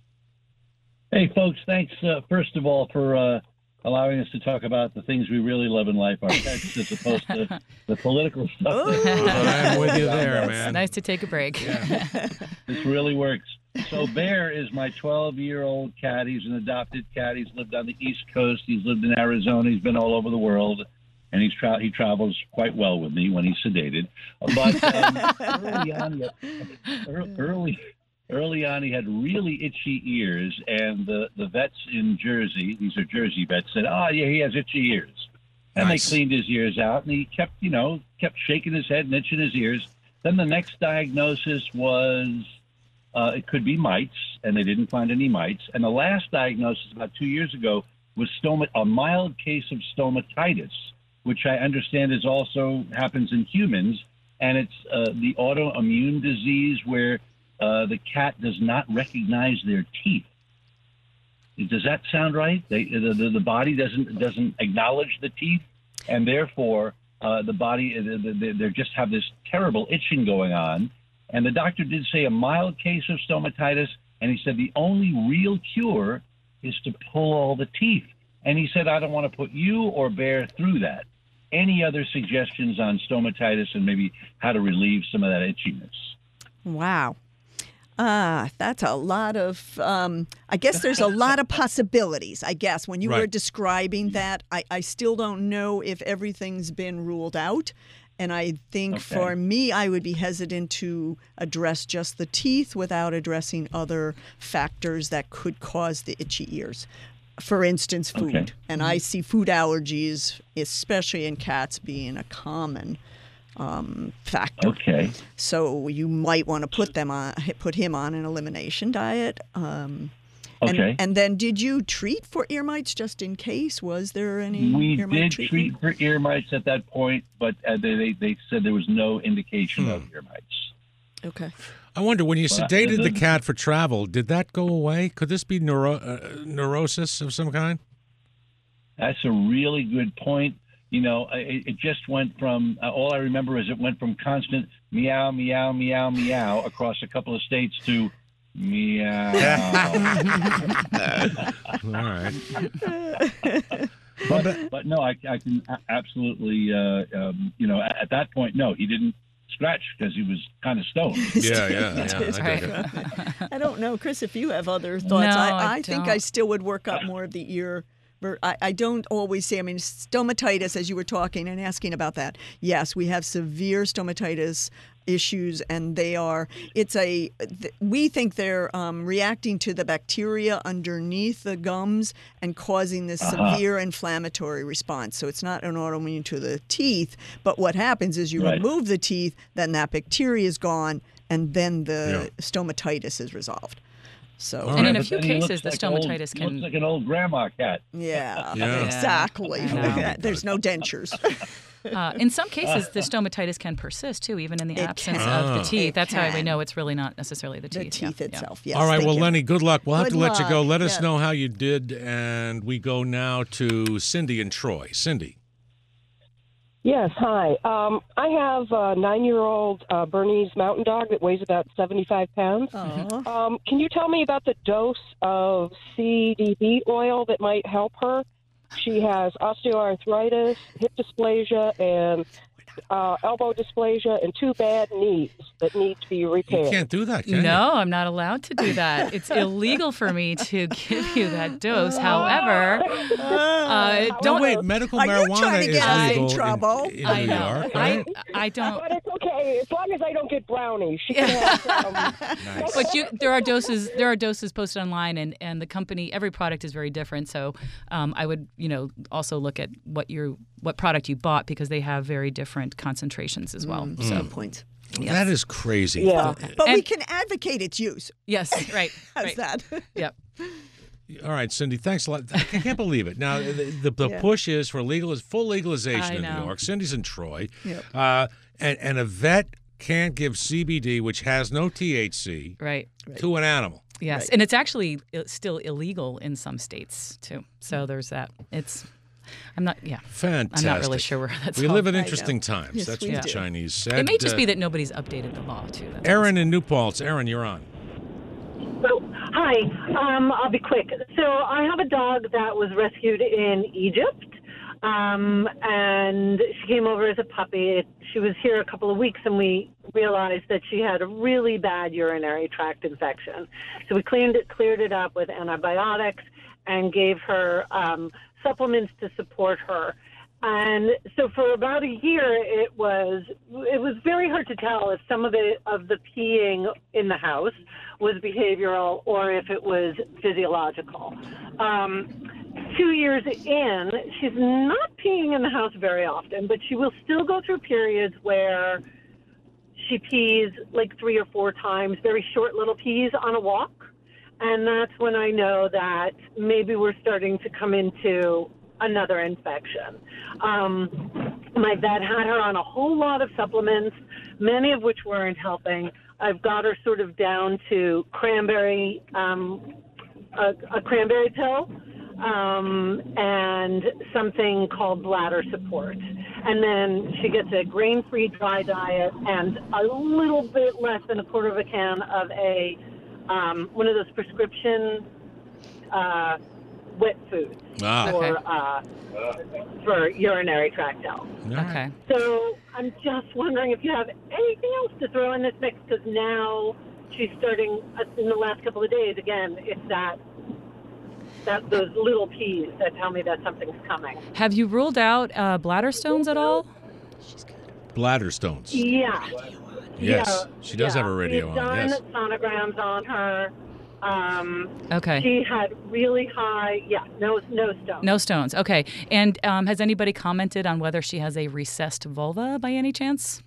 Hey, folks, thanks, uh, first of all, for uh, allowing us to talk about the things we really love in life, our pets, as opposed to the political stuff. I'm with you there, It's man. nice to take a break. This really works. So Bear is my twelve-year-old cat. He's an adopted cat. He's lived on the East Coast. He's lived in Arizona. He's been all over the world. And he's tra- he travels quite well with me when he's sedated. But um, early on, he had, ear- early, early on, he had really itchy ears. And the, the vets in Jersey, these are Jersey vets, said, oh, yeah, he has itchy ears. And Nice. they cleaned his ears out. And he kept, you know, kept shaking his head and itching his ears. Then the next diagnosis was... Uh, it could be mites, and they didn't find any mites. And the last diagnosis about two years ago was stoma- a mild case of stomatitis, which I understand is also happens in humans. And it's uh, the autoimmune disease where uh, the cat does not recognize their teeth. Does that sound right? They, the, the, the body doesn't doesn't acknowledge the teeth, and therefore uh, the body they, they, they just have this terrible itching going on. And the doctor did say a mild case of stomatitis, and he said the only real cure is to pull all the teeth. And he said, I don't want to put you or Bear through that. Any other suggestions on stomatitis and maybe how to relieve some of that itchiness? Wow. Ah, that's a lot of, um, I guess there's a lot of possibilities, I guess. When you were Right. describing that, I, I still don't know if everything's been ruled out. And I think Okay. for me, I would be hesitant to address just the teeth without addressing other factors that could cause the itchy ears. For instance, food. Okay. And I see food allergies, especially in cats, being a common um, factor. Okay. So you might want to put them on, put him on an elimination diet. Um, and, Okay. and then, did you treat for ear mites just in case? Was there any We ear mite did treatment? treat for ear mites at that point, but uh, they, they, they said there was no indication of ear mites. Okay. I wonder, when you Well, sedated the the- cat for travel, did that go away? Could this be neuro- uh, neurosis of some kind? That's a really good point. You know, it, it just went from, uh, all I remember is it went from constant meow, meow, meow, meow across a couple of states to meow. All right. But, but no, I, I can a- absolutely, uh, um, you know, at, at that point, no, he didn't scratch because he was kind of stoned. Yeah, yeah, yeah. I dig it. I don't know, Chris, if you have other thoughts. No, I, I I think don't. I still would work up more of the ear. ver- I, I don't always say, I mean, stomatitis, as you were talking and asking about that. Yes, we have severe stomatitis issues, and they are, it's a, th- we think they're um, reacting to the bacteria underneath the gums and causing this Uh-huh. severe inflammatory response. So it's not an autoimmune to the teeth, but what happens is you Right. remove the teeth, then that bacteria is gone, and then the Yeah. stomatitis is resolved. So, And in a But few then he looks cases, the like old- stomatitis he can- looks like an old grandma cat. yeah, Yeah. exactly. I know. There's no dentures. Uh, in some cases, the stomatitis can persist too, even in the It absence can. of the Ah. teeth. It That's how we can. know it's really not necessarily the The teeth. teeth Yeah, yeah. itself. Yes, All right, thank well, you. Lenny, good luck. We'll have Good to let you go. luck. Let us Yeah. know how you did, and we go now to Cindy and Troy. Cindy. Yes, hi. Um, I have a nine-year-old uh, Bernese Mountain Dog that weighs about seventy-five pounds. Um, can you tell me about the dose of C D B oil that might help her? She has osteoarthritis, hip dysplasia, and uh, elbow dysplasia, and two bad knees that need to be repaired. You can't do that, can you? No, I'm not allowed to do that. It's illegal for me to give you that dose. However, uh, No, don't wait, medical Are you marijuana trying to is get us in legal trouble? in, in I New know. York, I, right? I don't. But it's okay as long as I don't get brownies. She can have um, But you, there are doses. There are doses posted online, and, and the company. Every product is very different. So, um, I would, you know, also look at what you what product you bought because they have very different concentrations as well. Mm, so, good point. That is crazy. Yeah. But we And- can advocate its use. yes, right. How's right. that? Yep. All right, Cindy, thanks a lot. I can't believe it. Now, the, the, the Yeah. push is for legal, full legalization I in New know. York. Cindy's in Troy. Yep. Uh, and, and a vet can't give C B D, which has no T H C, Right. to an animal. Yes, Right. and it's actually i- still illegal in some states too. So there's that. It's. I'm not. Yeah. Fantastic. I'm not really sure where that's. We all- live in I interesting know. times. Yes, That's we what the do. Chinese said. It may just Uh, be that nobody's updated the law too. That's Aaron in New Paltz. Aaron, you're on. So, hi. Um, I'll be quick. So, I have a dog that was rescued in Egypt, um, and she came over as a puppy. She was here a couple of weeks, and we realized that she had a really bad urinary tract infection. So, we cleaned it, cleared it up with antibiotics, and gave her um, supplements to support her. And so for about a year, it was it was very hard to tell if some of the of the peeing in the house was behavioral or if it was physiological. Um, two years in, she's not peeing in the house very often, but she will still go through periods where she pees like three or four times, very short little pees on a walk. And that's when I know that maybe we're starting to come into another infection. Um, my vet had her on a whole lot of supplements, many of which weren't helping. I've got her sort of down to cranberry, um, a, a cranberry pill, um, and something called bladder support. And then she gets a grain-free dry diet and a little bit less than a quarter of a can of a um, one of those prescription uh, wet foods Ah. for Okay. uh, for urinary tract health. Okay. So I'm just wondering if you have anything else to throw in this mix, because now she's starting uh, in the last couple of days. Again, it's that that those little peas that tell me that something's coming. Have you ruled out uh, bladder stones at all? Bladder stones. Yeah. Yes, Yeah. she does yeah. have a radio We've on. done Yes. sonograms on her. Um, Okay. She had really high, yeah, no, no stones. No stones. Okay. And um, has anybody commented on whether she has a recessed vulva by any chance?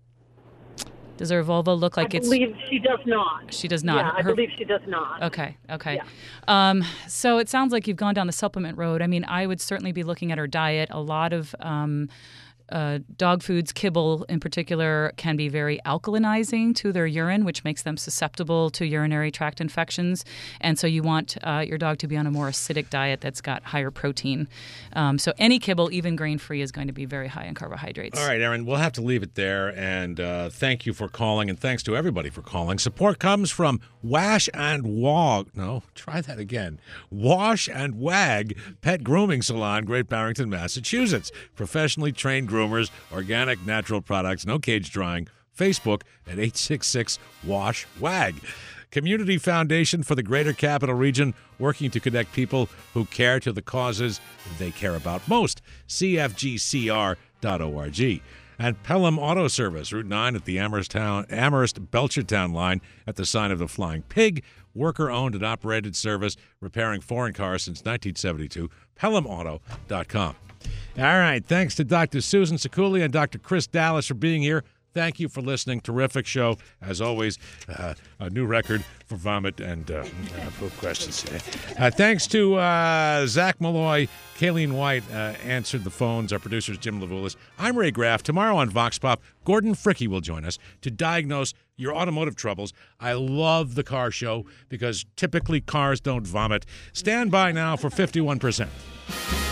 Does her vulva look like I it's? believe she does not. She does not. Yeah, I Her- believe she does not. Okay, okay. Um, so it sounds like you've gone down the supplement road. I mean, I would certainly be looking at her diet. A lot of um, uh, dog foods, kibble in particular, can be very alkalinizing to their urine, which makes them susceptible to urinary tract infections. And so you want uh, your dog to be on a more acidic diet that's got higher protein. Um, so any kibble, even grain-free, is going to be very high in carbohydrates. All right, Erin, we'll have to leave it there. And uh, thank you for calling, and thanks to everybody for calling. Support comes from Wash and Wag. No, try that again. Wash and Wag Pet Grooming Salon, Great Barrington, Massachusetts. Professionally trained groomers, organic, natural products, no cage drying. Facebook at eight six six wash wag. Community Foundation for the Greater Capital Region, working to connect people who care to the causes they care about most. C F G C R dot org. And Pelham Auto Service, Route nine at the Amherst-Town, Amherst-Belchertown line at the sign of the Flying Pig. Worker-owned and operated service, repairing foreign cars since nineteen seventy-two. Pelham Auto dot com. All right, thanks to Doctor Susan Sekuliy and Doctor Chris Dallas for being here. Thank you for listening. Terrific show. As always, uh, a new record for vomit and uh, uh, poop questions today. Uh, thanks to uh, Zach Malloy, Kayleen White uh, answered the phones. Our producers, Jim Levulis. I'm Ray Graff. Tomorrow on Vox Pop, Gordon Fricke will join us to diagnose your automotive troubles. I love the car show because typically cars don't vomit. Stand by now for fifty-one percent.